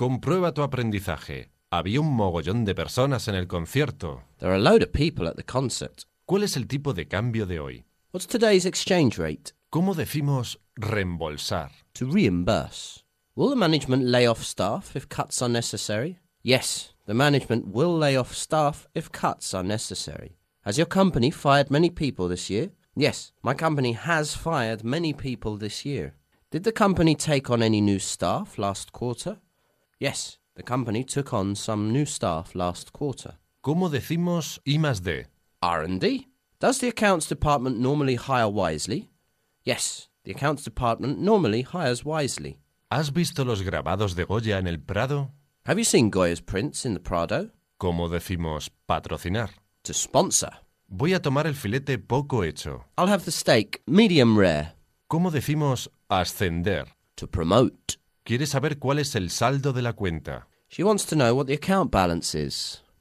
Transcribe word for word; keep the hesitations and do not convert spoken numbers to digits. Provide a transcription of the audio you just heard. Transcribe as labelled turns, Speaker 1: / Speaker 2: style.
Speaker 1: Comprueba tu aprendizaje. Había un mogollón de personas en el concierto.
Speaker 2: There are a load of people at the concert.
Speaker 1: ¿Cuál es el tipo de cambio de hoy?
Speaker 2: What's today's exchange rate?
Speaker 1: ¿Cómo decimos reembolsar?
Speaker 2: To reimburse. Will the management lay off staff if cuts are necessary? Yes, the management will lay off staff if cuts are necessary. Has your company fired many people this year? Yes, my company has fired many people this year. Did the company take on any new staff last quarter? Yes, the company took on some new staff last quarter.
Speaker 1: ¿Cómo decimos I más D?
Speaker 2: R and D. Does the accounts department normally hire wisely? Yes, the accounts department normally hires wisely.
Speaker 1: ¿Has visto los grabados de Goya en el Prado?
Speaker 2: Have you seen Goya's prints in the Prado?
Speaker 1: ¿Cómo decimos patrocinar?
Speaker 2: To sponsor.
Speaker 1: Voy a tomar el filete poco hecho.
Speaker 2: I'll have the steak medium rare.
Speaker 1: ¿Cómo decimos ascender?
Speaker 2: To promote.
Speaker 1: Quiere saber cuál es el saldo de la cuenta.
Speaker 2: She wants to know what the account balance is.